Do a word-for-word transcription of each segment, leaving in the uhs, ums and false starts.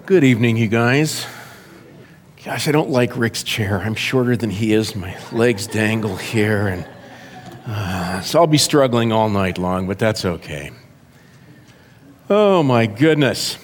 Good evening, you guys. Gosh, I don't like Rick's chair. I'm shorter than he is. My legs dangle here, and uh, so I'll be struggling all night long, but that's okay. Oh, my goodness.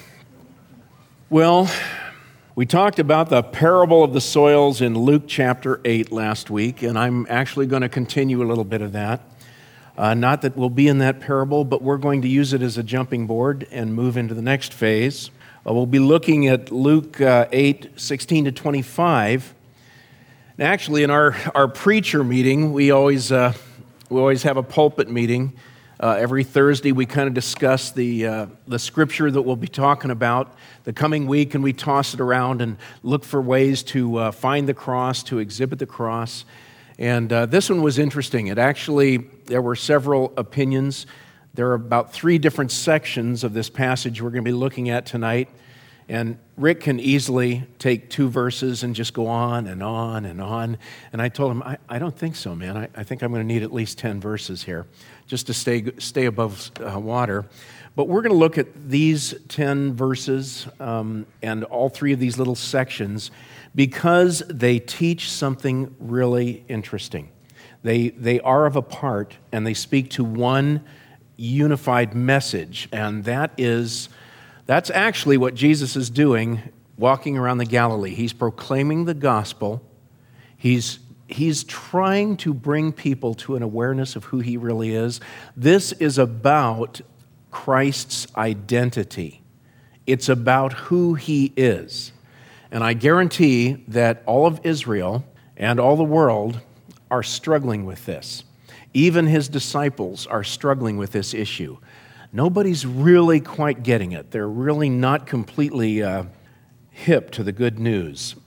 Well, we talked about the parable of the soils in Luke chapter eight last week, and I'm actually going to continue a little bit of that. Uh, not that we'll be in that parable, but we're going to use it as a jumping board and move into the next phase. Uh, we'll be looking at Luke uh, eight, sixteen to twenty-five. And actually, in our, our preacher meeting, we always uh, we always have a pulpit meeting. Uh, every Thursday, we kind of discuss the uh, the scripture that we'll be talking about the coming week, and we toss it around and look for ways to uh, find the cross, to exhibit the cross. And uh, this one was interesting. It actually, there were several opinions. There are about three different sections of this passage we're going to be looking at tonight. And Rick can easily take two verses and just go on and on and on. And I told him, I, I don't think so, man. I, I think I'm going to need at least ten verses here just to stay stay above uh, water. But we're going to look at these ten verses um, and all three of these little sections because they teach something really interesting. They, they are of a part, and they speak to one unified message, and that is, that's actually what Jesus is doing walking around the Galilee. He's proclaiming the gospel. He's, he's trying to bring people to an awareness of who he really is. This is about Christ's identity. It's about who he is. And I guarantee that all of Israel and all the world are struggling with this. Even his disciples are struggling with this issue. Nobody's really quite getting it. They're really not completely uh, hip to the good news.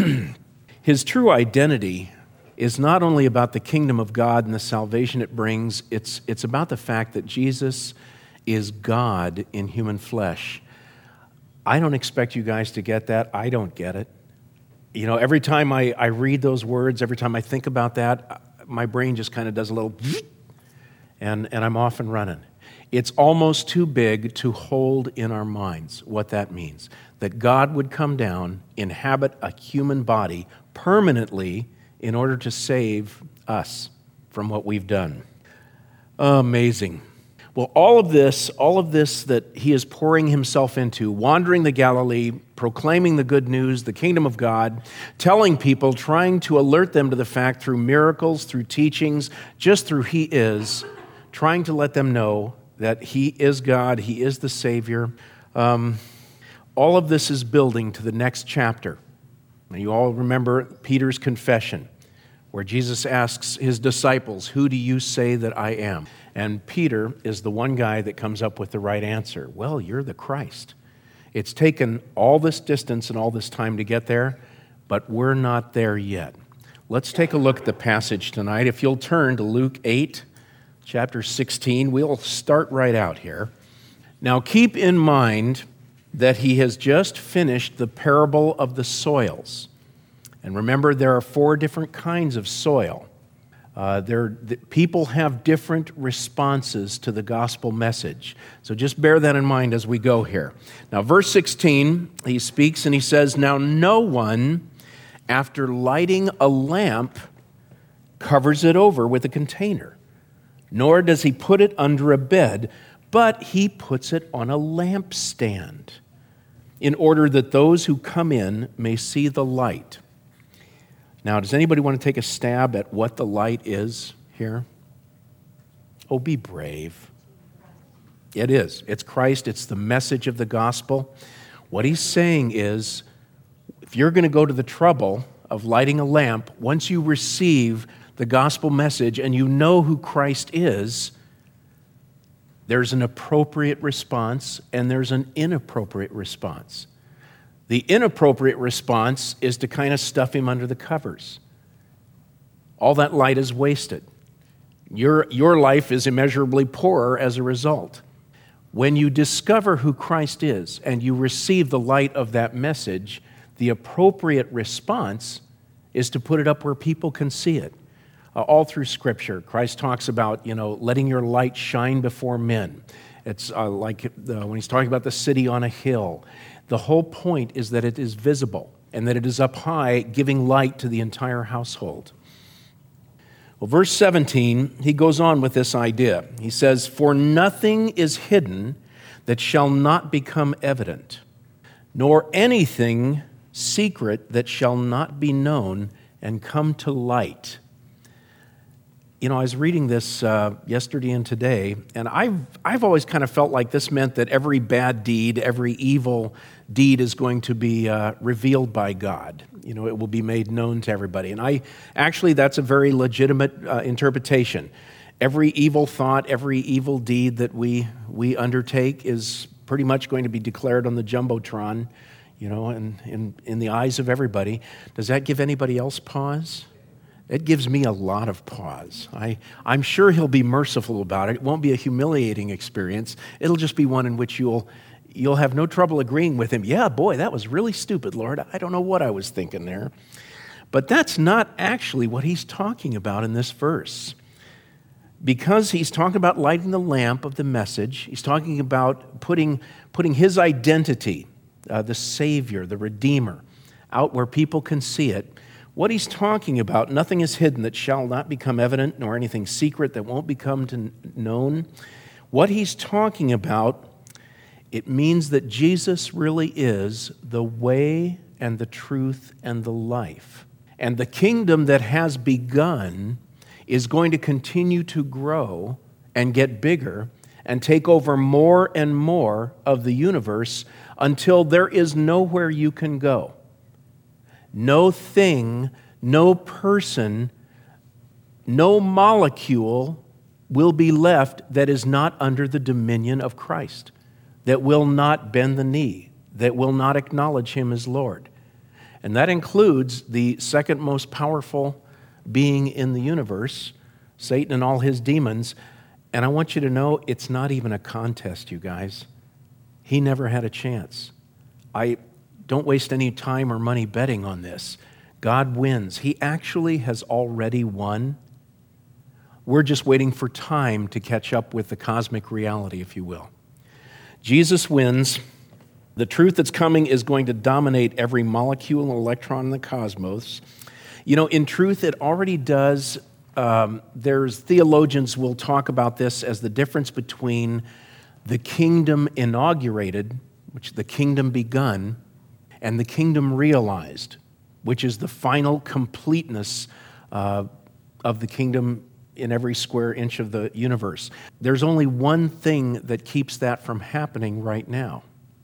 His true identity is not only about the kingdom of God and the salvation it brings, it's, it's about the fact that Jesus is God in human flesh. I don't expect you guys to get that. I don't get it. You know, every time I, I read those words, every time I think about that, my brain just kind of does a little and, and I'm off and running. It's almost too big to hold in our minds what that means. That God would come down, inhabit a human body permanently in order to save us from what we've done. Amazing. Well, all of this, all of this that he is pouring himself into, wandering the Galilee, proclaiming the good news, the kingdom of God, telling people, trying to alert them to the fact through miracles, through teachings, just through he is, trying to let them know that he is God, he is the Savior. Um, all of this is building to the next chapter. Now, you all remember Peter's confession, where Jesus asks his disciples, "Who do you say that I am?" And Peter is the one guy that comes up with the right answer. Well, you're the Christ. It's taken all this distance and all this time to get there, but we're not there yet. Let's take a look at the passage tonight. If you'll turn to Luke eight, chapter sixteen, we'll start right out here. Now, keep in mind that he has just finished the parable of the soils. And remember, there are four different kinds of soil. Uh, there, the, people have different responses to the gospel message. So just bear that in mind as we go here. Now, verse sixteen, he speaks and he says, "Now no one, after lighting a lamp, covers it over with a container, nor does he put it under a bed, but he puts it on a lampstand, in order that those who come in may see the light." Now, does anybody want to take a stab at what the light is here? Oh, be brave. It is. It's Christ. It's the message of the gospel. What he's saying is, if you're going to go to the trouble of lighting a lamp, once you receive the gospel message and you know who Christ is, there's an appropriate response and there's an inappropriate response. The inappropriate response is to kind of stuff him under the covers. All that light is wasted. Your, your life is immeasurably poorer as a result. When you discover who Christ is and you receive the light of that message, the appropriate response is to put it up where people can see it. Uh, all through Scripture, Christ talks about, you know, letting your light shine before men. It's uh, like the, when he's talking about the city on a hill. The whole point is that it is visible and that it is up high, giving light to the entire household. Well, verse seventeen, he goes on with this idea. He says, "For nothing is hidden that shall not become evident, nor anything secret that shall not be known and come to light." You know, I was reading this uh, yesterday and today, and I've, I've always kind of felt like this meant that every bad deed, every evil deed is going to be uh, revealed by God. You know, it will be made known to everybody. And I actually, that's a very legitimate uh, interpretation. Every evil thought, every evil deed that we we undertake is pretty much going to be declared on the Jumbotron, you know, and in, in the eyes of everybody. Does that give anybody else pause? It gives me a lot of pause. I, I'm sure he'll be merciful about it. It won't be a humiliating experience. It'll just be one in which you'll you'll have no trouble agreeing with him. Yeah, boy, that was really stupid, Lord. I don't know what I was thinking there. But that's not actually what he's talking about in this verse. Because he's talking about lighting the lamp of the message, he's talking about putting, putting his identity, uh, the Savior, the Redeemer, out where people can see it. What he's talking about, nothing is hidden that shall not become evident, nor anything secret that won't become to known. What he's talking about, it means that Jesus really is the way and the truth and the life. And the kingdom that has begun is going to continue to grow and get bigger and take over more and more of the universe until there is nowhere you can go. No thing, no person, no molecule will be left that is not under the dominion of Christ, that will not bend the knee, that will not acknowledge him as Lord. And that includes the second most powerful being in the universe, Satan and all his demons. And I want you to know it's not even a contest, you guys. He never had a chance. I don't waste any time or money betting on this. God wins. He actually has already won. We're just waiting for time to catch up with the cosmic reality, if you will. Jesus wins. The truth that's coming is going to dominate every molecule and electron in the cosmos. You know, in truth, it already does. Um, there's theologians will talk about this as the difference between the kingdom inaugurated, which the kingdom begun, and the kingdom realized, which is the final completeness uh, of the kingdom in every square inch of the universe. There's only one thing that keeps that from happening right now.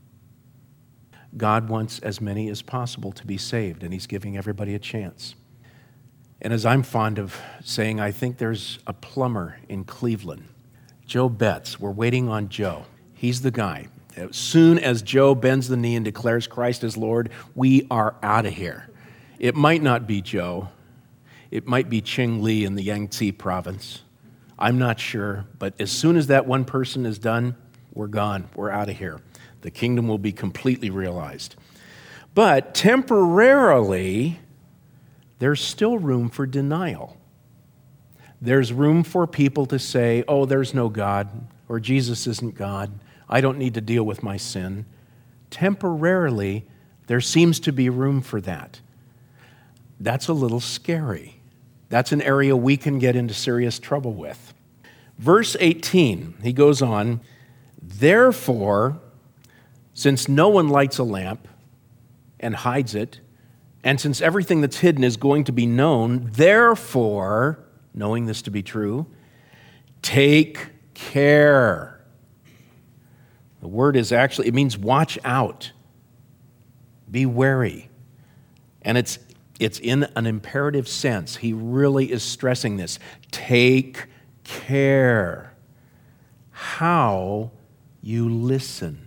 God wants as many as possible to be saved, and he's giving everybody a chance. And as I'm fond of saying, I think there's a plumber in Cleveland, Joe Betts. We're waiting on Joe. He's the guy. As soon as Joe bends the knee and declares Christ as Lord, we are out of here. It might not be Joe. It might be Ching Li in the Yangtze province. I'm not sure. But as soon as that one person is done, we're gone. We're out of here. The kingdom will be completely realized. But temporarily, there's still room for denial. There's room for people to say, oh, there's no God, or Jesus isn't God. I don't need to deal with my sin. Temporarily, there seems to be room for that. That's a little scary. That's an area we can get into serious trouble with. Verse eighteen, he goes on, therefore, since no one lights a lamp and hides it, and since everything that's hidden is going to be known, therefore, knowing this to be true, take care. The word is actually, it means watch out. Be wary. And it's it's in an imperative sense. He really is stressing this. Take care how you listen.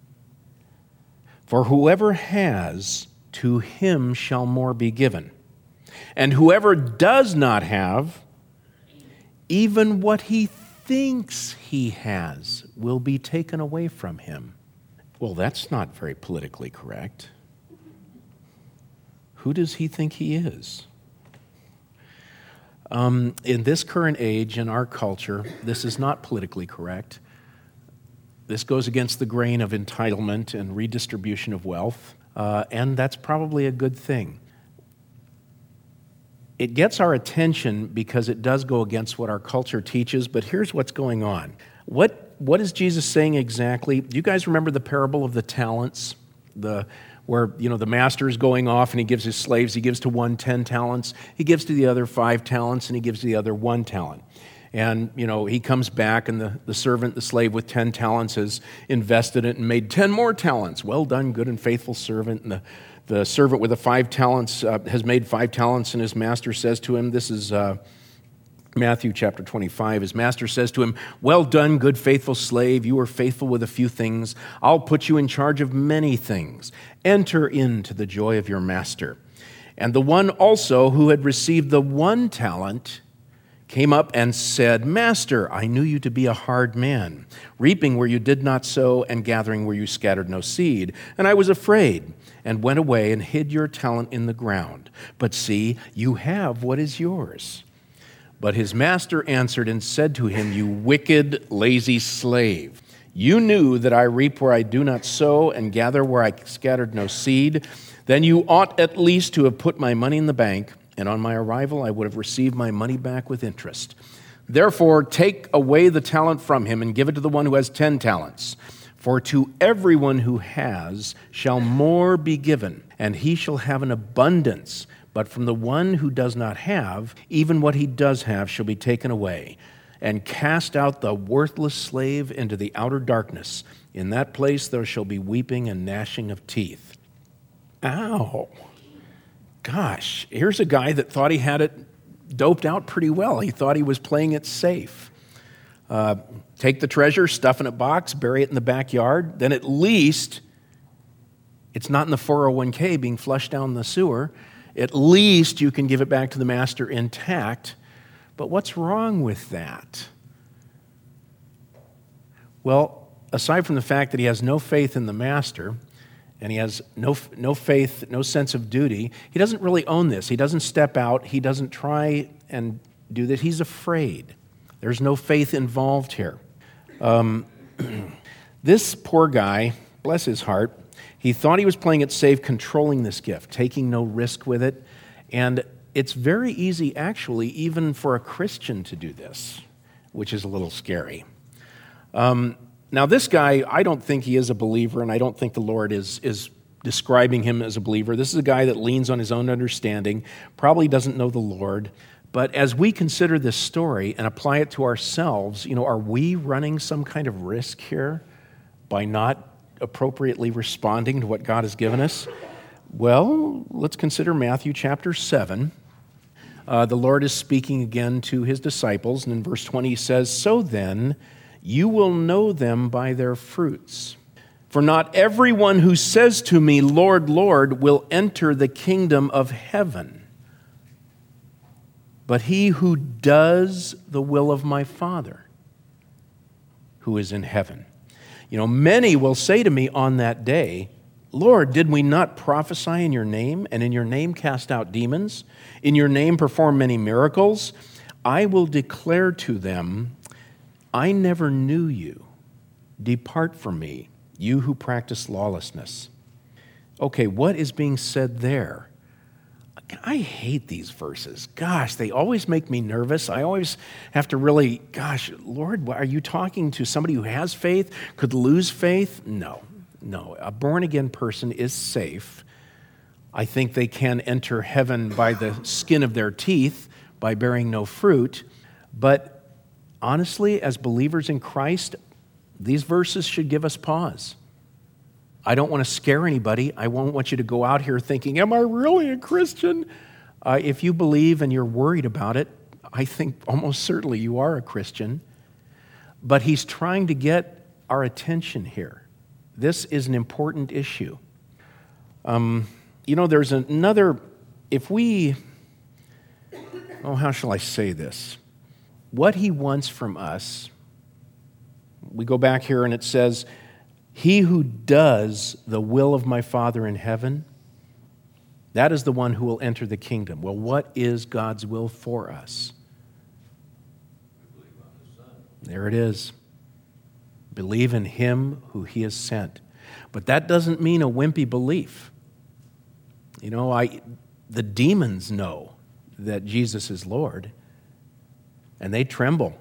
For whoever has, to him shall more be given. And whoever does not have, even what he thinks he has will be taken away from him. Well, that's not very politically correct. Who does he think he is? Um, in this current age, in our culture, this is not politically correct. This goes against the grain of entitlement and redistribution of wealth, uh, and that's probably a good thing. It gets our attention because it does go against what our culture teaches, but here's what's going on. What, what is Jesus saying exactly? Do you guys remember the parable of the talents? The, where, you know, the master is going off and he gives his slaves, he gives to one ten talents, he gives to the other five talents, and he gives to the other one talent. And, you know, he comes back and the, the servant, the slave with ten talents has invested it and made ten more talents. Well done, good and faithful servant. And the, the servant with the five talents uh, has made five talents, and his master says to him, this is uh, Matthew chapter twenty-five, his master says to him, well done, good faithful slave, you are faithful with a few things. I'll put you in charge of many things. Enter into the joy of your master. And the one also who had received the one talent came up and said, Master, I knew you to be a hard man, reaping where you did not sow and gathering where you scattered no seed. And I was afraid and went away and hid your talent in the ground. But see, you have what is yours. But his master answered and said to him, you wicked, lazy slave, you knew that I reap where I do not sow and gather where I scattered no seed. Then you ought at least to have put my money in the bank, and on my arrival I would have received my money back with interest. Therefore, take away the talent from him and give it to the one who has ten talents. For to everyone who has shall more be given, and he shall have an abundance. But from the one who does not have, even what he does have shall be taken away. And cast out the worthless slave into the outer darkness. In that place there shall be weeping and gnashing of teeth. Ow. Gosh, here's a guy that thought he had it doped out pretty well. He thought he was playing it safe. Uh, take the treasure, stuff in a box, bury it in the backyard. Then at least it's not in the four oh one k being flushed down the sewer. At least you can give it back to the master intact. But what's wrong with that? Well, aside from the fact that he has no faith in the master, and he has no no faith, no sense of duty, he doesn't really own this. He doesn't step out. He doesn't try and do this. He's afraid. There's no faith involved here. Um, this poor guy, bless his heart, he thought he was playing it safe, controlling this gift, taking no risk with it. And it's very easy, actually, even for a Christian to do this, which is a little scary. Um, Now, this guy, I don't think he is a believer, and I don't think the Lord is, is describing him as a believer. This is a guy that leans on his own understanding, probably doesn't know the Lord. But as we consider this story and apply it to ourselves, you know, are we running some kind of risk here by not appropriately responding to what God has given us? Well, let's consider Matthew chapter seven. Uh, the Lord is speaking again to his disciples, and in verse twenty he says, so then, you will know them by their fruits. For not everyone who says to me, Lord, Lord, will enter the kingdom of heaven, but he who does the will of my Father who is in heaven. You know, many will say to me on that day, Lord, did we not prophesy in your name, and in your name cast out demons, in your name perform many miracles? I will declare to them, I never knew you. Depart from me, you who practice lawlessness. Okay, what is being said there? I hate these verses. Gosh, they always make me nervous. I always have to really, gosh, Lord, are you talking to somebody who has faith, could lose faith? No, no. A born-again person is safe. I think they can enter heaven by the skin of their teeth, by bearing no fruit, but honestly, as believers in Christ, these verses should give us pause. I don't want to scare anybody. I won't want you to go out here thinking, am I really a Christian? Uh, if you believe and you're worried about it, I think almost certainly you are a Christian. But he's trying to get our attention here. This is an important issue. Um, you know, there's another, if we, oh, how shall I say this? What he wants from us, we go back here and it says, he who does the will of my Father in heaven, that is the one who will enter the kingdom. Well, what is God's will for us? There it is. Believe in him who he has sent. But that doesn't mean a wimpy belief. You know, I, the demons know that Jesus is Lord, and they tremble.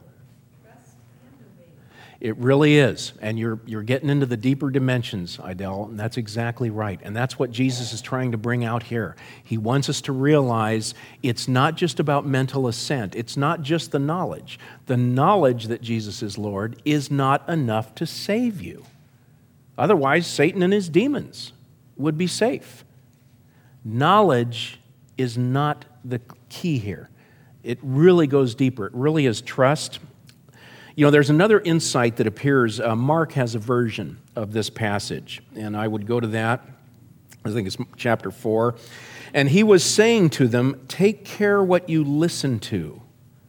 It really is. And you're, you're getting into the deeper dimensions, Idell, and that's exactly right. And that's what Jesus is trying to bring out here. He wants us to realize it's not just about mental assent. It's not just the knowledge. The knowledge that Jesus is Lord is not enough to save you. Otherwise, Satan and his demons would be safe. Knowledge is not the key here. It really goes deeper. It really is trust. You know, there's another insight that appears. Uh, Mark has a version of this passage, and I would go to that. I think it's chapter four. And he was saying to them, take care what you listen to.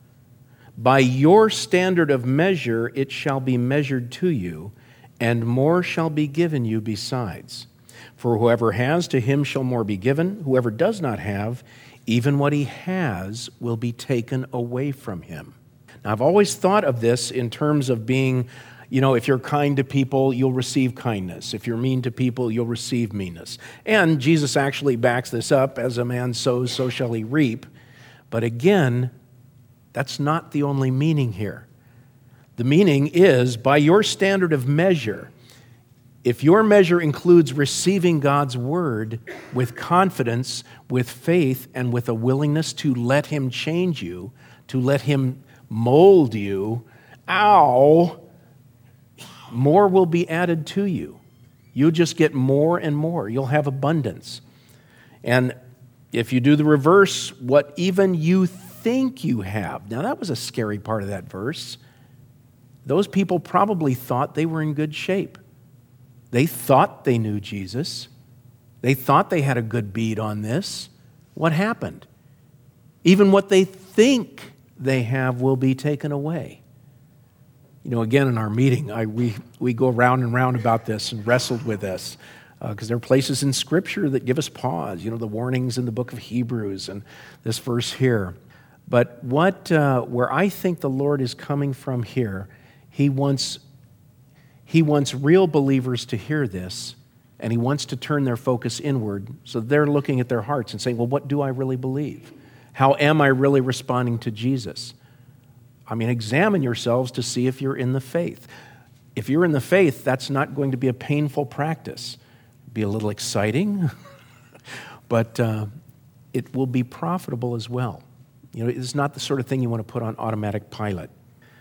By your standard of measure, it shall be measured to you, and more shall be given you besides. For whoever has, to him shall more be given. Whoever does not have, even what he has will be taken away from him. Now, I've always thought of this in terms of being, you know, if you're kind to people, you'll receive kindness. If you're mean to people, you'll receive meanness. And Jesus actually backs this up, as a man sows, so shall he reap. But again, that's not the only meaning here. The meaning is, by your standard of measure, if your measure includes receiving God's word with confidence, with faith, and with a willingness to let him change you, to let him mold you, ow, more will be added to you. You'll just get more and more. You'll have abundance. And if you do the reverse, what even you think you have. Now, that was a scary part of that verse. Those people probably thought they were in good shape. They thought they knew Jesus. They thought they had a good bead on this. What happened? Even what they think they have will be taken away. You know, again, in our meeting, I, we, we go round and round about this and wrestled with this because uh, there are places in Scripture that give us pause. You know, the warnings in the book of Hebrews and this verse here. But what, uh, where I think the Lord is coming from here, He wants, He wants real believers to hear this, and He wants to turn their focus inward so they're looking at their hearts and saying, well, what do I really believe? How am I really responding to Jesus? I mean, examine yourselves to see if you're in the faith. If you're in the faith, that's not going to be a painful practice. It'll be a little exciting, but uh, it will be profitable as well. You know, it's not the sort of thing you want to put on automatic pilot.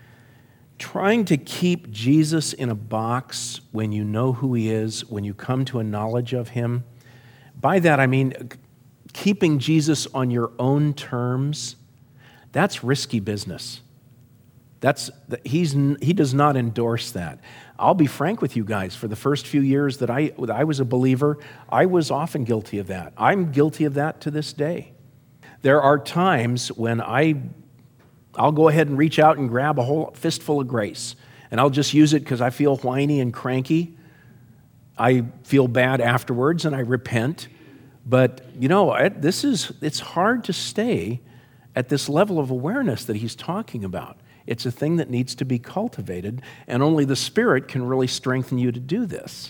Trying to keep Jesus in a box when you know who he is, when you come to a knowledge of him, by that I mean keeping Jesus on your own terms, that's risky business. That's he's he does not endorse that. I'll be frank with you guys. For the first few years that I that I was a believer, I was often guilty of that. I'm guilty of that to this day. There are times when I I'll go ahead and reach out and grab a whole fistful of grace, and I'll just use it because I feel whiny and cranky. I feel bad afterwards, and I repent. But, you know, I, this is, it's hard to stay at this level of awareness that he's talking about. It's a thing that needs to be cultivated, and only the Spirit can really strengthen you to do this.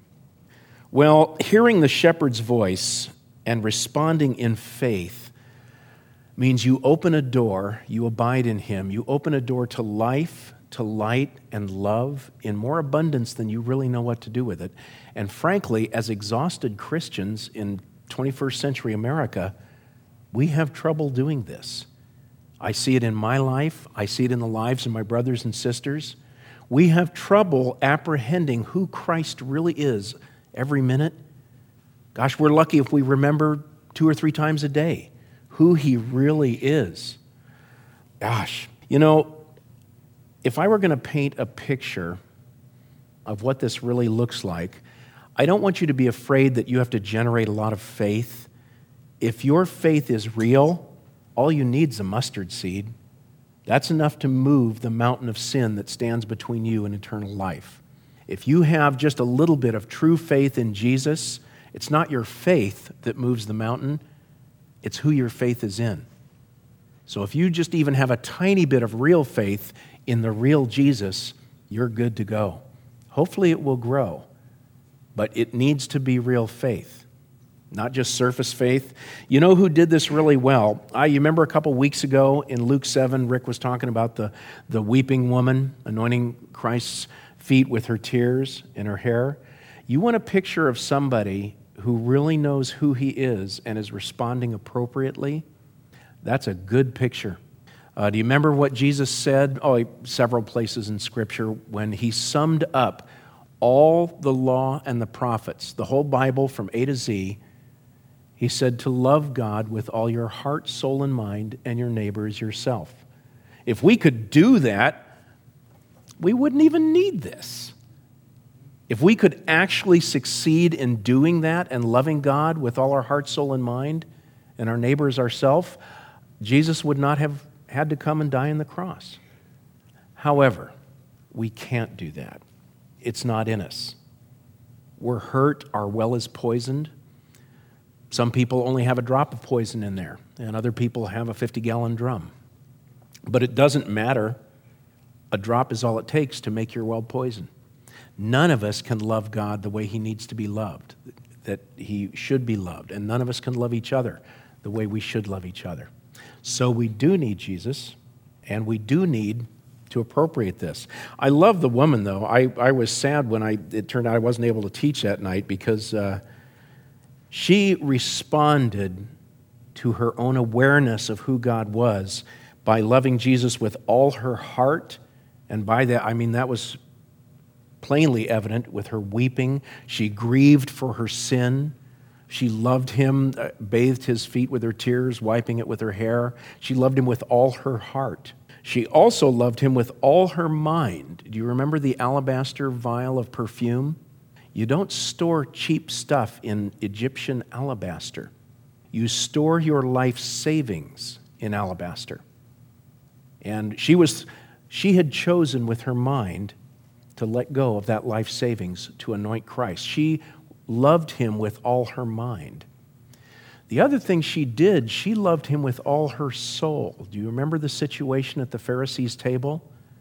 Well, hearing the shepherd's voice and responding in faith means you open a door, you abide in him, you open a door to life, to light and love in more abundance than you really know what to do with it. And frankly, as exhausted Christians in twenty-first century America, we have trouble doing this. I see it in my life. I see it in the lives of my brothers and sisters. We have trouble apprehending who Christ really is every minute. Gosh, we're lucky if we remember two or three times a day who he really is. Gosh, you know, if I were going to paint a picture of what this really looks like, I don't want you to be afraid that you have to generate a lot of faith. If your faith is real, all you need is a mustard seed. That's enough to move the mountain of sin that stands between you and eternal life. If you have just a little bit of true faith in Jesus, it's not your faith that moves the mountain, it's who your faith is in. So if you just even have a tiny bit of real faith in the real Jesus, you're good to go. Hopefully it will grow, but it needs to be real faith, not just surface faith. You know who did this really well? I, you remember a couple weeks ago in Luke seven, Rick was talking about the, the weeping woman anointing Christ's feet with her tears and her hair. You want a picture of somebody who really knows who he is and is responding appropriately? That's a good picture. Uh, do you remember what Jesus said? Oh, several places in Scripture when he summed up all the law and the prophets, the whole Bible from A to Z. He said to love God with all your heart, soul, and mind, and your neighbor as yourself. If we could do that, we wouldn't even need this. If we could actually succeed in doing that and loving God with all our heart, soul, and mind, and our neighbor as ourselves, Jesus would not have had to come and die on the cross. However, we can't do that. It's not in us. We're hurt, our well is poisoned. Some people only have a drop of poison in there, and other people have a fifty-gallon drum. But it doesn't matter. A drop is all it takes to make your well poison. None of us can love God the way he needs to be loved, that he should be loved, and none of us can love each other the way we should love each other. So we do need Jesus, and we do need to appropriate this. I love the woman, though. I, I was sad when I it turned out I wasn't able to teach that night because uh, she responded to her own awareness of who God was by loving Jesus with all her heart. And by that, I mean, that was plainly evident with her weeping. She grieved for her sin. She loved him, uh, bathed his feet with her tears, wiping it with her hair. She loved him with all her heart. She also loved him with all her mind. Do you remember the alabaster vial of perfume? You don't store cheap stuff in Egyptian alabaster. You store your life savings in alabaster. And she was, she had chosen with her mind to let go of that life savings to anoint Christ. She loved him with all her mind. The other thing she did, she loved him with all her soul. Do you remember the situation at the Pharisees' table?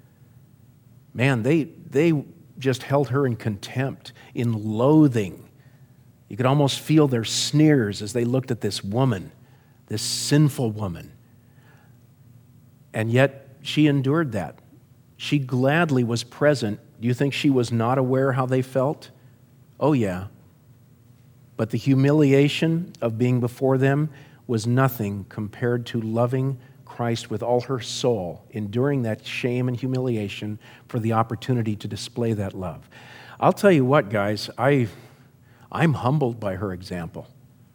Man, they, they just held her in contempt, in loathing. You could almost feel their sneers as they looked at this woman, this sinful woman. And yet she endured that. She gladly was present. Do you think she was not aware how they felt? Oh, yeah. But the humiliation of being before them was nothing compared to loving Christ with all her soul, enduring that shame and humiliation for the opportunity to display that love. I'll tell you what, guys, I, I'm humbled by her example.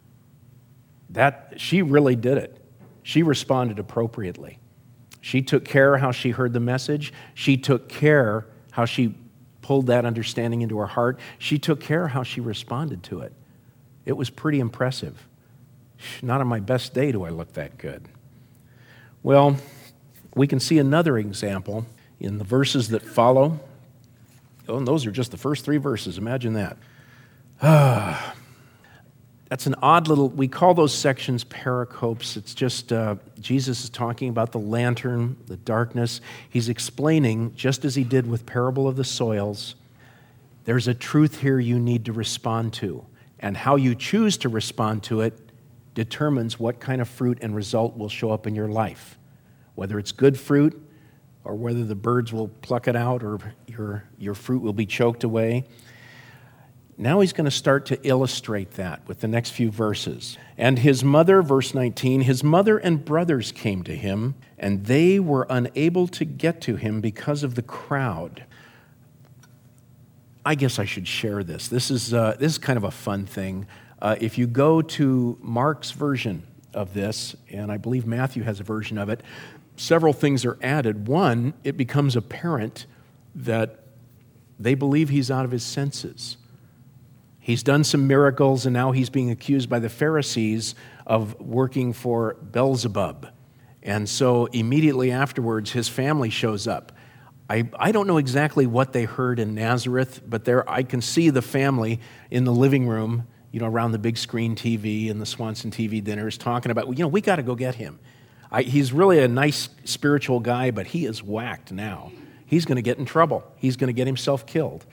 That she really did it. She responded appropriately. She took care how she heard the message. She took care how she pulled that understanding into her heart. She took care how she responded to it. It was pretty impressive. Not on my best day do I look that good. Well, we can see another example in the verses that follow. Oh, and those are just the first three verses. Imagine that. Ah, that's an odd little, we call those sections pericopes. It's just uh, Jesus is talking about the lantern, the darkness. He's explaining, just as he did with parable of the soils, there's a truth here you need to respond to. And how you choose to respond to it determines what kind of fruit and result will show up in your life. Whether it's good fruit, or whether the birds will pluck it out, or your, your fruit will be choked away. Now he's going to start to illustrate that with the next few verses. And his mother, verse nineteen, his mother and brothers came to him, and they were unable to get to him because of the crowd. I guess I should share this. This is uh, this is kind of a fun thing. Uh, if you go to Mark's version of this, and I believe Matthew has a version of it, several things are added. One, it becomes apparent that they believe he's out of his senses. He's done some miracles, and now he's being accused by the Pharisees of working for Beelzebub. And so immediately afterwards, his family shows up. I, I don't know exactly what they heard in Nazareth, but there I can see the family in the living room, you know, around the big screen T V and the Swanson T V dinners talking about, you know, we got to go get him. I, he's really a nice spiritual guy, but he is whacked now. He's going to get in trouble. He's going to get himself killed.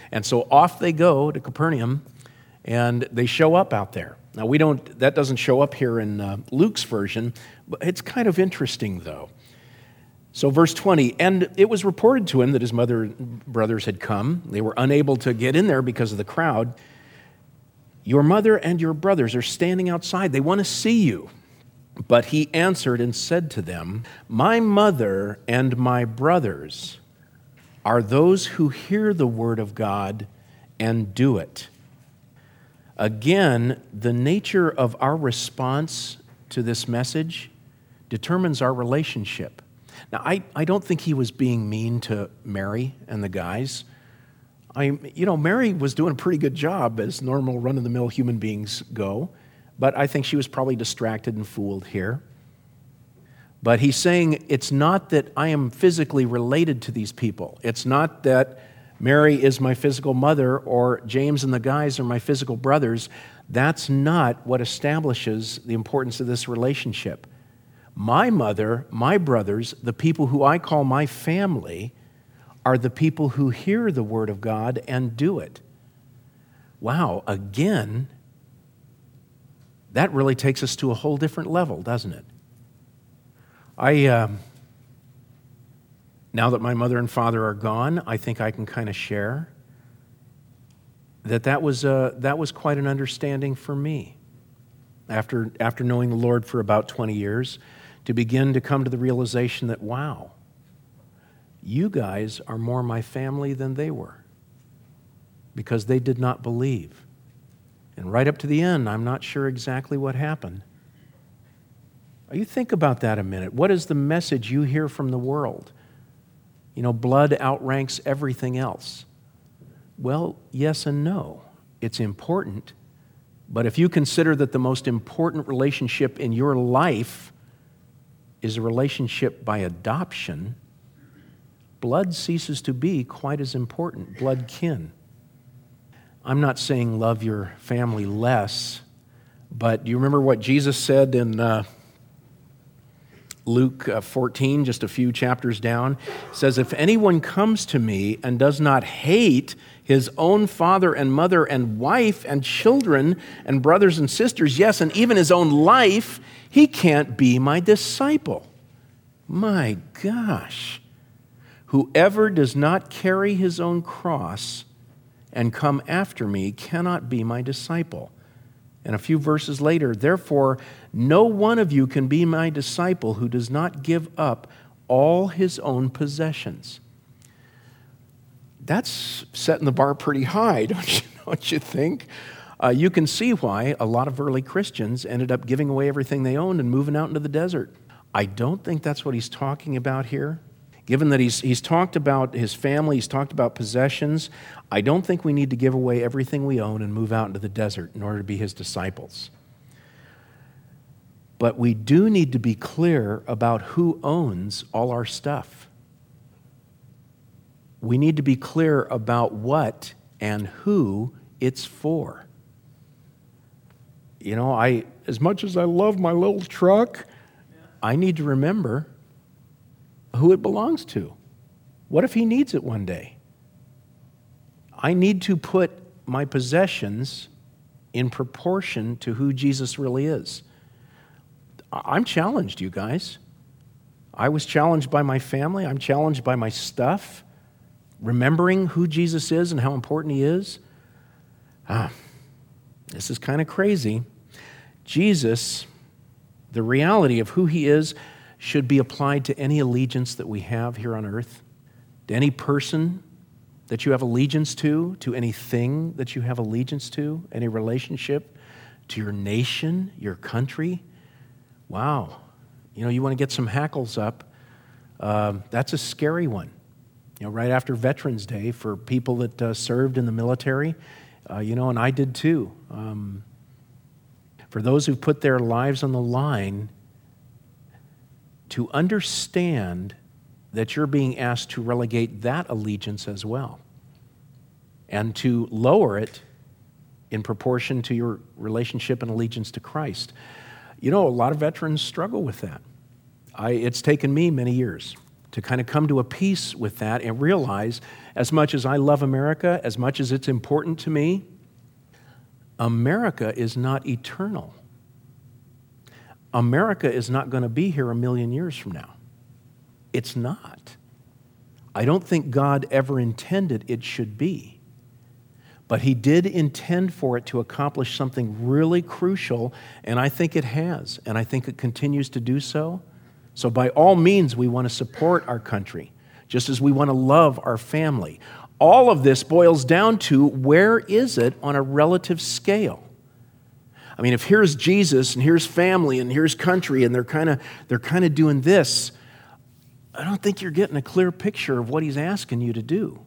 And so off they go to Capernaum, and they show up out there. Now, we don't, that doesn't show up here in uh, Luke's version, but it's kind of interesting, though. So verse twenty, and it was reported to him that his mother and brothers had come. They were unable to get in there because of the crowd. Your mother and your brothers are standing outside. They want to see you. But he answered and said to them, my mother and my brothers are those who hear the word of God and do it. Again, the nature of our response to this message determines our relationship. Now, I, I don't think he was being mean to Mary and the guys. I, you know, Mary was doing a pretty good job as normal run-of-the-mill human beings go, but I think she was probably distracted and fooled here. But he's saying it's not that I am physically related to these people. It's not that Mary is my physical mother or James and the guys are my physical brothers. That's not what establishes the importance of this relationship. My mother, my brothers, the people who I call my family, are the people who hear the word of God and do it. Wow, again, that really takes us to a whole different level, doesn't it? I, uh, now that my mother and father are gone, I think I can kind of share that that was, uh, that was quite an understanding for me. After, after knowing the Lord for about twenty years, to begin to come to the realization that, wow, you guys are more my family than they were because they did not believe. And right up to the end, I'm not sure exactly what happened. You think about that a minute. What is the message you hear from the world? You know, blood outranks everything else. Well, yes and no. It's important. But if you consider that the most important relationship in your life is a relationship by adoption, blood ceases to be quite as important, blood kin. I'm not saying love your family less, but do you remember what Jesus said in uh, Luke uh, fourteen, just a few chapters down? It says, if anyone comes to me and does not hate his own father and mother and wife and children and brothers and sisters, yes, and even his own life, he can't be my disciple. My gosh. Whoever does not carry his own cross and come after me cannot be my disciple. And a few verses later, therefore, no one of you can be my disciple who does not give up all his own possessions. That's setting the bar pretty high, don't you, don't you think? Uh, you can see why a lot of early Christians ended up giving away everything they owned and moving out into the desert. I don't think that's what he's talking about here. Given that he's, he's talked about his family, he's talked about possessions, I don't think we need to give away everything we own and move out into the desert in order to be his disciples. But we do need to be clear about who owns all our stuff. We need to be clear about what and who it's for. You know, I as much as I love my little truck, I need to remember who it belongs to. What if he needs it one day? I need to put my possessions in proportion to who Jesus really is. I'm challenged, you guys. I was challenged by my family. I'm challenged by my stuff. Remembering who Jesus is and how important he is. Ah, this is kind of crazy. Jesus, the reality of who he is, should be applied to any allegiance that we have here on earth, to any person that you have allegiance to, to anything that you have allegiance to, any relationship, to your nation, your country. Wow. You know, you want to get some hackles up. Uh, that's a scary one. You know, right after Veterans Day, for people that uh, served in the military, uh, you know, and I did too. Um, for those who put their lives on the line, to understand that you're being asked to relegate that allegiance as well and to lower it in proportion to your relationship and allegiance to Christ. You know, a lot of veterans struggle with that. I, it's taken me many years to kind of come to a peace with that and realize, as much as I love America, as much as it's important to me, America is not eternal. America is not going to be here a million years from now. It's not. I don't think God ever intended it should be. But he did intend for it to accomplish something really crucial, and I think it has, and I think it continues to do so. So by all means, we want to support our country, just as we want to love our family. All of this boils down to, where is it on a relative scale? I mean, if here's Jesus and here's family and here's country and they're kind of they're kind of doing this, I don't think you're getting a clear picture of what he's asking you to do.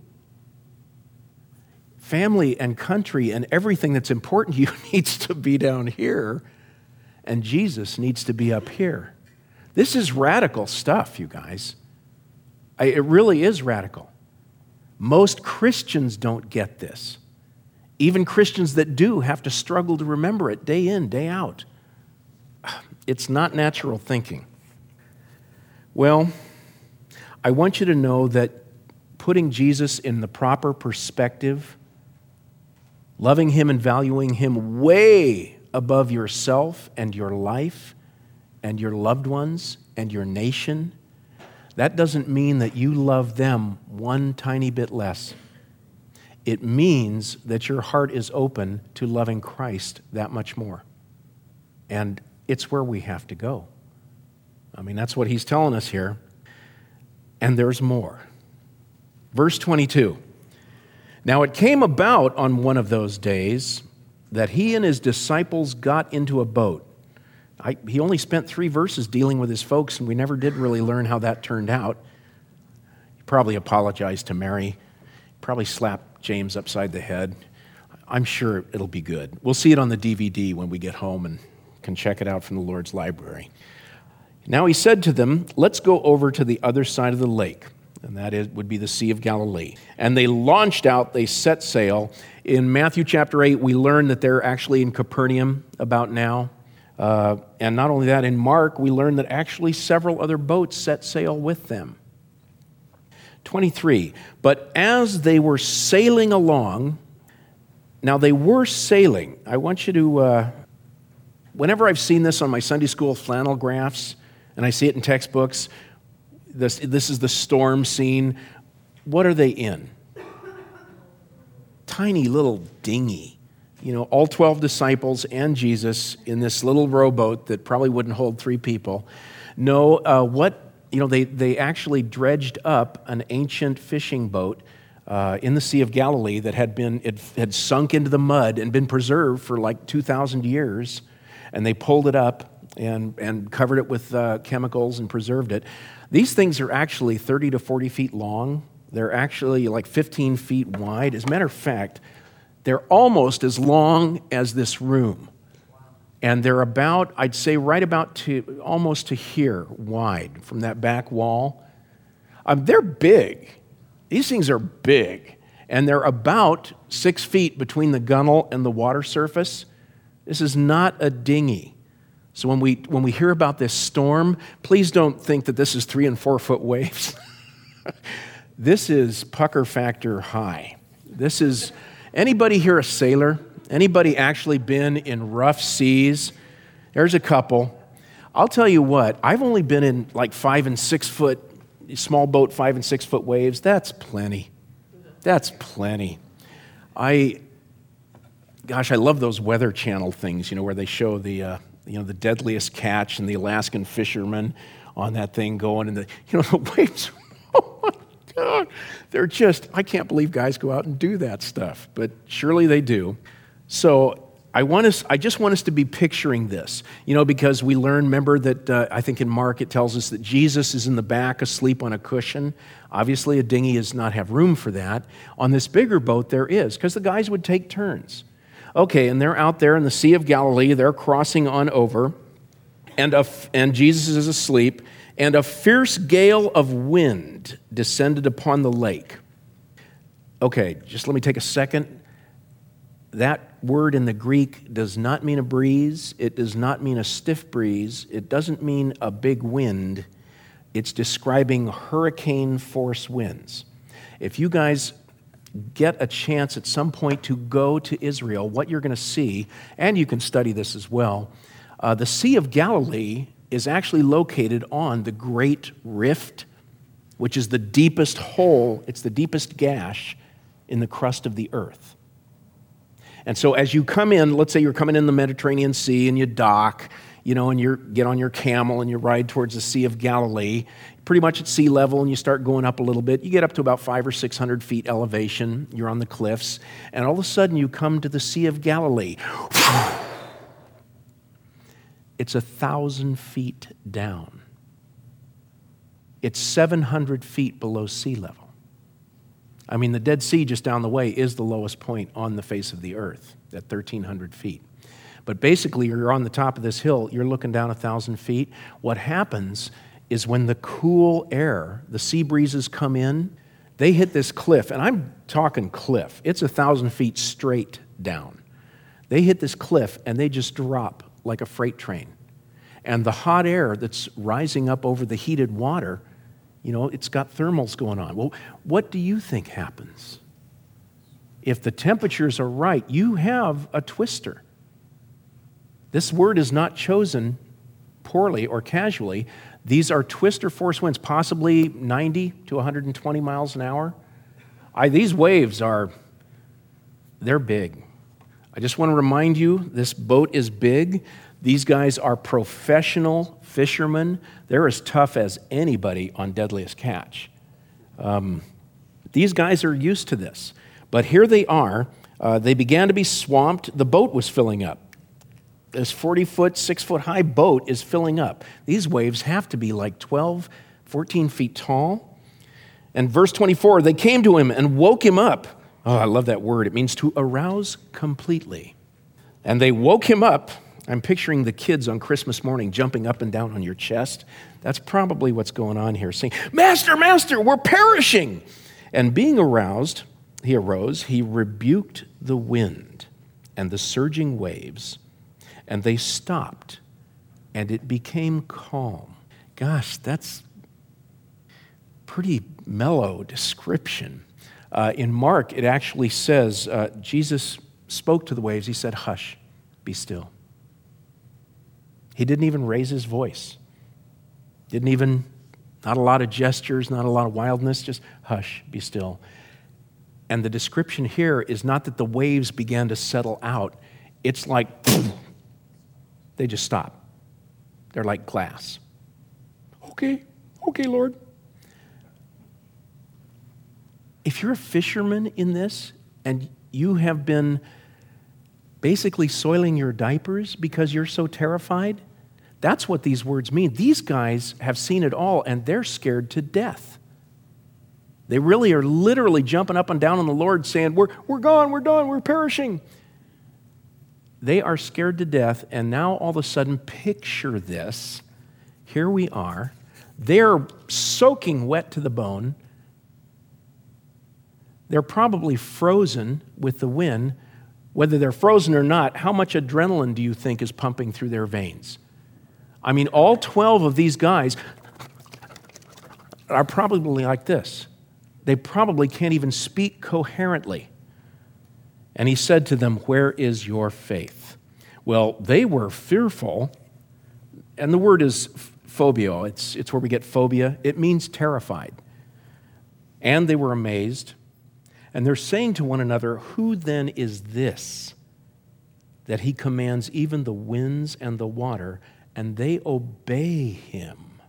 Family and country and everything that's important to you needs to be down here, and Jesus needs to be up here. This is radical stuff, you guys. I, it really is radical. Most Christians don't get this. Even Christians that do have to struggle to remember it day in, day out. It's not natural thinking. Well, I want you to know that putting Jesus in the proper perspective, loving him and valuing him way above yourself and your life and your loved ones and your nation, that doesn't mean that you love them one tiny bit less. It means that your heart is open to loving Christ that much more. And it's where we have to go. I mean, that's what he's telling us here. And there's more. Verse twenty-two. Now it came about on one of those days that he and his disciples got into a boat. I, he only spent three verses dealing with his folks, and we never did really learn how that turned out. He probably apologized to Mary, probably slapped James upside the head. I'm sure it'll be good. We'll see it on the D V D when we get home and can check it out from the Lord's library. Now he said to them, let's go over to the other side of the lake, and that is, would be the Sea of Galilee. And they launched out, they set sail. In Matthew chapter eight, we learn that they're actually in Capernaum about now. Uh, and not only that, in Mark, we learn that actually several other boats set sail with them. twenty-three, but as they were sailing along, now they were sailing. I want you to, uh, whenever I've seen this on my Sunday school flannel graphs, and I see it in textbooks, this, this is the storm scene. What are they in? Tiny little dinghy. You know, all twelve disciples and Jesus in this little rowboat that probably wouldn't hold three people. No, uh, what, you know, they, they actually dredged up an ancient fishing boat uh, in the Sea of Galilee that had been, it had sunk into the mud and been preserved for like two thousand years. And they pulled it up and, and covered it with uh, chemicals and preserved it. These things are actually thirty to forty feet long. They're actually like fifteen feet wide. As a matter of fact, they're almost as long as this room. And they're about, I'd say right about to, almost to here wide from that back wall. Um, they're big. These things are big. And they're about six feet between the gunnel and the water surface. This is not a dinghy. So when we when we hear about this storm, please don't think that this is three and four foot waves. This is pucker factor high. This is, anybody here a sailor? Anybody actually been in rough seas? There's a couple. I'll tell you what, I've only been in like five and six foot, small boat, five and six foot waves. That's plenty. That's plenty. I, gosh, I love those Weather Channel things, you know, where they show the, uh, you know, the deadliest catch and the Alaskan fishermen on that thing going, and the, you know, the waves. Oh my God, they're just, I can't believe guys go out and do that stuff, but surely they do. So I want us, I just want us to be picturing this, you know, because we learn, remember that uh, I think in Mark it tells us that Jesus is in the back asleep on a cushion. Obviously a dinghy does not have room for that. On this bigger boat there is, because the guys would take turns. Okay, and they're out there in the Sea of Galilee, they're crossing on over, and, a, and Jesus is asleep, and a fierce gale of wind descended upon the lake. Okay, just let me take a second. That word in the Greek does not mean a breeze. It does not mean a stiff breeze. It doesn't mean a big wind. It's describing hurricane force winds. If you guys get a chance at some point to go to Israel, what you're going to see, and you can study this as well, uh, the Sea of Galilee is actually located on the Great Rift, which is the deepest hole, it's the deepest gash in the crust of the earth. And so as you come in, let's say you're coming in the Mediterranean Sea and you dock, you know, and you get on your camel and you ride towards the Sea of Galilee, pretty much at sea level, and you start going up a little bit. You get up to about five or six hundred feet elevation. You're on the cliffs, and all of a sudden you come to the Sea of Galilee. It's a thousand feet down. It's seven hundred feet below sea level. I mean, the Dead Sea just down the way is the lowest point on the face of the earth at thirteen hundred feet. But basically, you're on the top of this hill, you're looking down a thousand feet. What happens is when the cool air, the sea breezes come in, they hit this cliff, and I'm talking cliff. It's a thousand feet straight down. They hit this cliff, and they just drop like a freight train. And the hot air that's rising up over the heated water, you know, it's got thermals going on. Well, what do you think happens? If the temperatures are right, you have a twister. This word is not chosen poorly or casually. These are twister force winds, possibly ninety to one hundred twenty miles an hour. I, these waves are, they're big. I just want to remind you, this boat is big. These guys are professional fishermen. They're as tough as anybody on Deadliest Catch. Um, these guys are used to this. But here they are. Uh, they began to be swamped. The boat was filling up. This forty-foot, six-foot-high boat is filling up. These waves have to be like twelve, fourteen feet tall. And verse twenty-four, they came to him and woke him up. Oh, I love that word. It means to arouse completely. And they woke him up. I'm picturing the kids on Christmas morning jumping up and down on your chest. That's probably what's going on here, saying, "Master, Master, we're perishing." And being aroused, he arose, he rebuked the wind and the surging waves, and they stopped, and it became calm. Gosh, that's pretty mellow description. Uh, in Mark, it actually says, uh, Jesus spoke to the waves. He said, "Hush, be still." He didn't even raise his voice. Didn't even, not a lot of gestures, not a lot of wildness, just hush, be still. And the description here is not that the waves began to settle out. It's like, they just stop. They're like glass. Okay, okay, Lord. If you're a fisherman in this and you have been basically soiling your diapers because you're so terrified, that's what these words mean. These guys have seen it all, and they're scared to death. They really are literally jumping up and down on the Lord saying, we're, we're gone, we're done, we're perishing. They are scared to death, and now all of a sudden, picture this. Here we are. They're soaking wet to the bone. They're probably frozen with the wind. Whether they're frozen or not, how much adrenaline do you think is pumping through their veins? I mean, all twelve of these guys are probably like this. They probably can't even speak coherently. And he said to them, "Where is your faith?" Well, they were fearful, and the word is phobia. It's, it's where we get phobia. It means terrified. And they were amazed. And they're saying to one another, "Who then is this that he commands even the winds and the water, and they obey him?"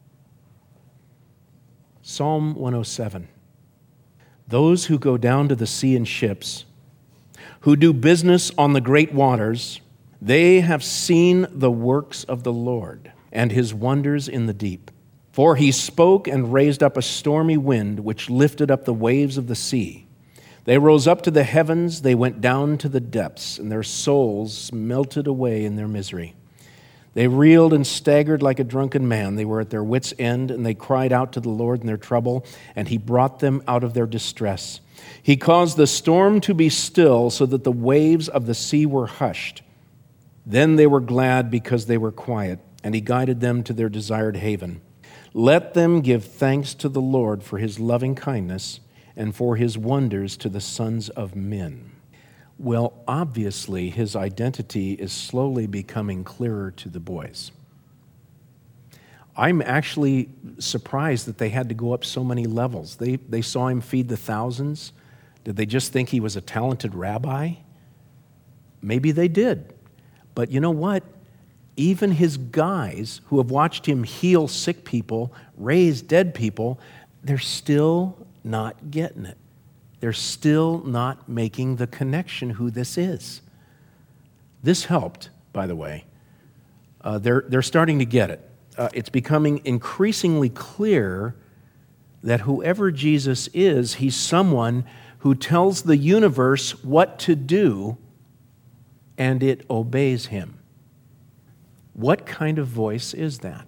Psalm one oh seven. Those who go down to the sea in ships, who do business on the great waters, they have seen the works of the Lord and his wonders in the deep. For he spoke and raised up a stormy wind, which lifted up the waves of the sea. They rose up to the heavens, they went down to the depths, and their souls melted away in their misery. They reeled and staggered like a drunken man. They were at their wits' end, and they cried out to the Lord in their trouble, and he brought them out of their distress. He caused the storm to be still, so that the waves of the sea were hushed. Then they were glad because they were quiet, and he guided them to their desired haven. Let them give thanks to the Lord for his loving kindness and for his wonders to the sons of men. Well, obviously, his identity is slowly becoming clearer to the boys. I'm actually surprised that they had to go up so many levels. They, they saw him feed the thousands. Did they just think he was a talented rabbi? Maybe they did. But you know what? Even his guys who have watched him heal sick people, raise dead people, they're still not getting it. They're still not making the connection who this is. This helped, by the way. Uh, they're, they're starting to get it. Uh, it's becoming increasingly clear that whoever Jesus is, he's someone who tells the universe what to do, and it obeys him. What kind of voice is that?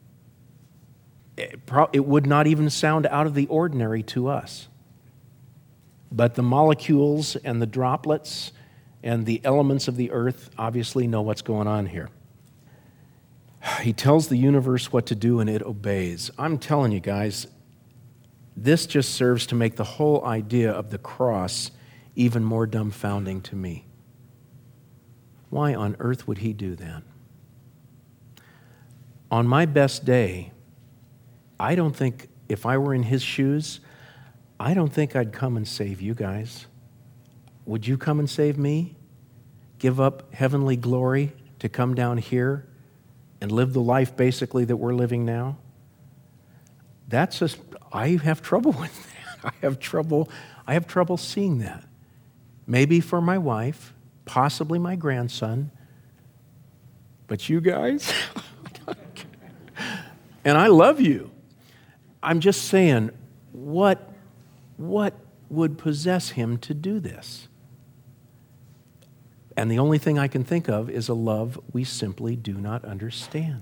It, pro- it would not even sound out of the ordinary to us. But the molecules and the droplets and the elements of the earth obviously know what's going on here. He tells the universe what to do and it obeys. I'm telling you guys, this just serves to make the whole idea of the cross even more dumbfounding to me. Why on earth would he do that? On my best day, I don't think, if I were in his shoes, I don't think I'd come and save you guys. Would you come and save me? Give up heavenly glory to come down here and live the life basically that we're living now? That's just, I have trouble with that. I have trouble, I have trouble seeing that. Maybe for my wife, possibly my grandson, but you guys, and I love you. I'm just saying, what, what would possess him to do this? And the only thing I can think of is a love we simply do not understand.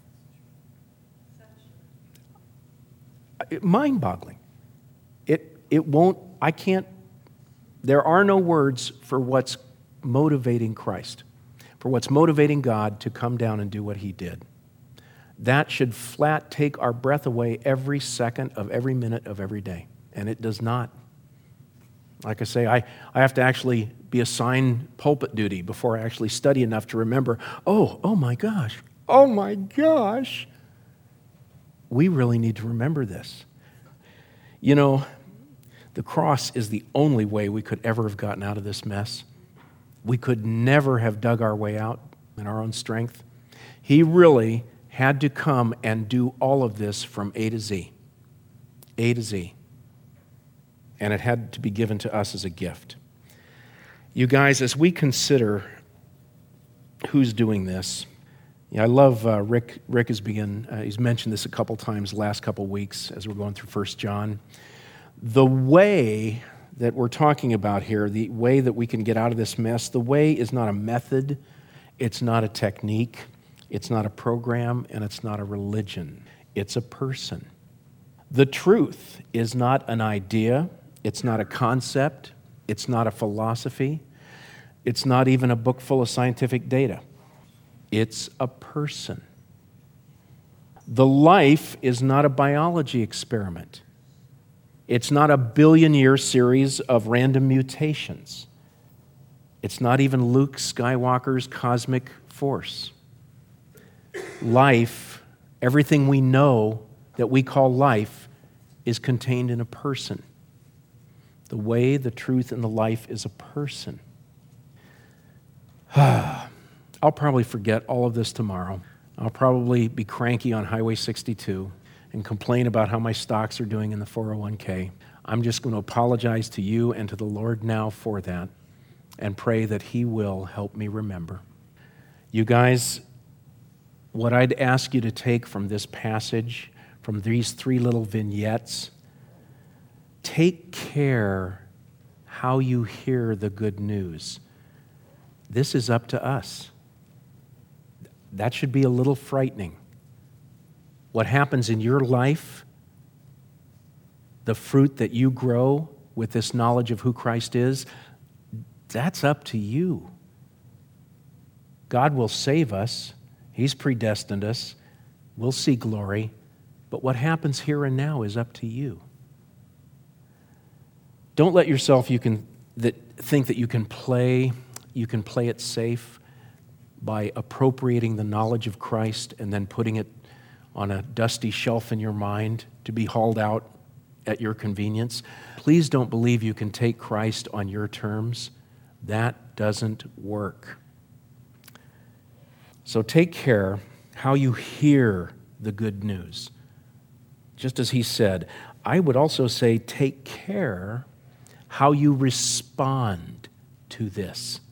Mind-boggling. It, it won't, I can't, there are no words for what's motivating Christ, for what's motivating God to come down and do what he did. That should flat take our breath away every second of every minute of every day. And it does not. Like I say, I, I have to actually be assigned pulpit duty before I actually study enough to remember, oh, oh my gosh, oh my gosh. We really need to remember this. You know, the cross is the only way we could ever have gotten out of this mess. We could never have dug our way out in our own strength. He really had to come and do all of this from A to Z. A to Z. And it had to be given to us as a gift. You guys, as we consider who's doing this, yeah, I love uh, Rick. Rick has begun, uh, he's mentioned this a couple times the last couple weeks as we're going through First John. The way that we're talking about here, the way that we can get out of this mess, the way is not a method, it's not a technique, it's not a program, and it's not a religion. It's a person. The truth is not an idea, it's not a concept, it's not a philosophy, it's not even a book full of scientific data. It's a person. The life is not a biology experiment. It's not a billion-year series of random mutations. It's not even Luke Skywalker's cosmic force. Life, everything we know that we call life, is contained in a person. The way, the truth, and the life is a person. I'll probably forget all of this tomorrow. I'll probably be cranky on Highway sixty-two and complain about how my stocks are doing in the four oh one k. I'm just going to apologize to you and to the Lord now for that and pray that he will help me remember. You guys, what I'd ask you to take from this passage, from these three little vignettes, take care how you hear the good news. This is up to us. That should be a little frightening. What happens in your life, the fruit that you grow with this knowledge of who Christ is, that's up to you. God will save us. He's predestined us. We'll see glory. But what happens here and now is up to you. Don't let yourself you can that think that you can play, you can play it safe by appropriating the knowledge of Christ and then putting it on a dusty shelf in your mind to be hauled out at your convenience. Please don't believe you can take Christ on your terms. That doesn't work. So take care how you hear the good news. Just as he said, I would also say take care how you respond to this.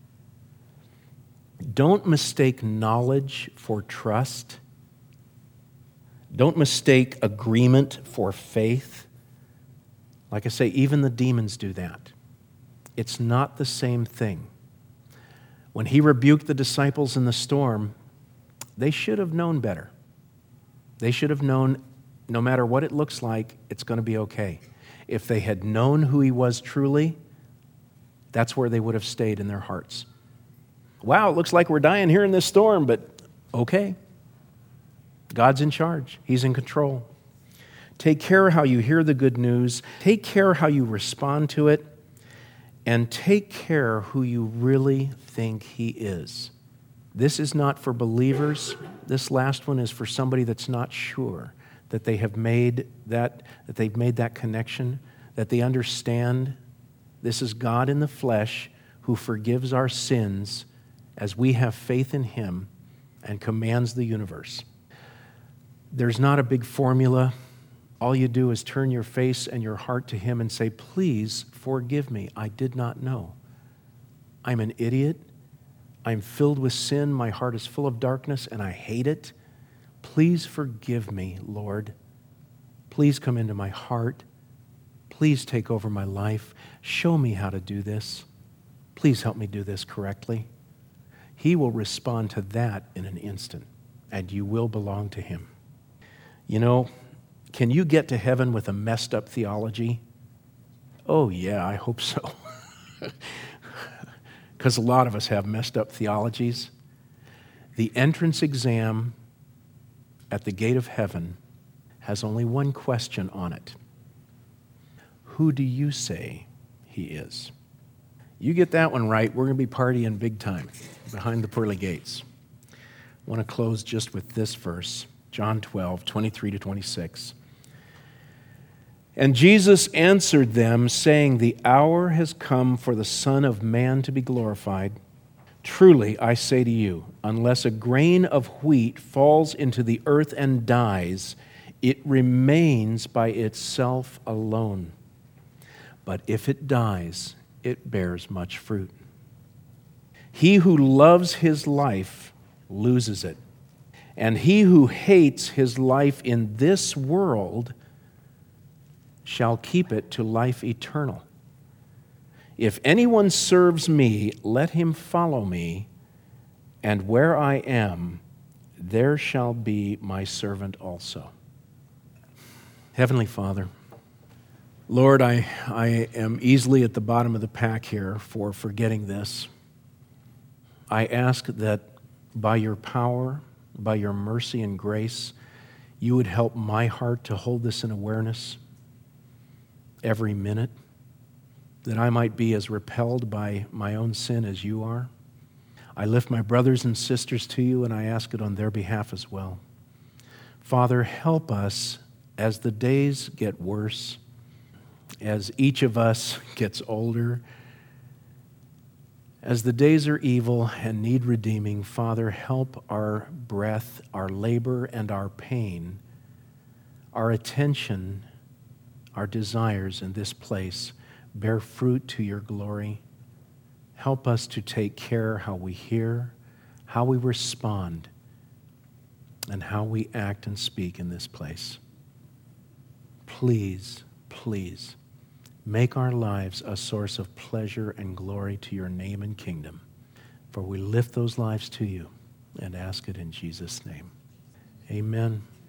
Don't mistake knowledge for trust. Don't mistake agreement for faith. Like I say, even the demons do that. It's not the same thing. When he rebuked the disciples in the storm, they should have known better. They should have known no matter what it looks like, it's going to be okay. If they had known who he was truly, that's where they would have stayed in their hearts. Wow, it looks like we're dying here in this storm, but okay. God's in charge. He's in control. Take care how you hear the good news. Take care how you respond to it. And take care who you really think he is. This is not for believers. This last one is for somebody that's not sure that they have made that, that they've made that connection, that they understand this is God in the flesh who forgives our sins as we have faith in him and commands the universe. There's not a big formula. All you do is turn your face and your heart to him and say, please forgive me. I did not know. I'm an idiot. I'm filled with sin. My heart is full of darkness and I hate it. Please forgive me, Lord. Please come into my heart. Please take over my life. Show me how to do this. Please help me do this correctly. He will respond to that in an instant, and you will belong to him. You know, can you get to heaven with a messed up theology? Oh, yeah, I hope so. Because a lot of us have messed up theologies. The entrance exam at the gate of heaven has only one question on it. Who do you say he is? You get that one right, we're going to be partying big time behind the pearly gates. I want to close just with this verse, John twelve, twenty-three to twenty-six. And Jesus answered them, saying, the hour has come for the Son of Man to be glorified. Truly, I say to you, unless a grain of wheat falls into the earth and dies, it remains by itself alone. But if it dies, it bears much fruit. He who loves his life loses it, and he who hates his life in this world shall keep it to life eternal. If anyone serves me, let him follow me, and where I am, there shall be my servant also. Heavenly Father, Lord, I, I am easily at the bottom of the pack here for forgetting this. I ask that by your power, by your mercy and grace, you would help my heart to hold this in awareness every minute, that I might be as repelled by my own sin as you are. I lift my brothers and sisters to you, and I ask it on their behalf as well. Father, help us as the days get worse, as each of us gets older, as the days are evil and need redeeming. Father, help our breath, our labor, and our pain, our attention, our desires in this place bear fruit to your glory. Help us to take care how we hear, how we respond, and how we act and speak in this place. Please, please, make our lives a source of pleasure and glory to your name and kingdom. For we lift those lives to you and ask it in Jesus' name. Amen.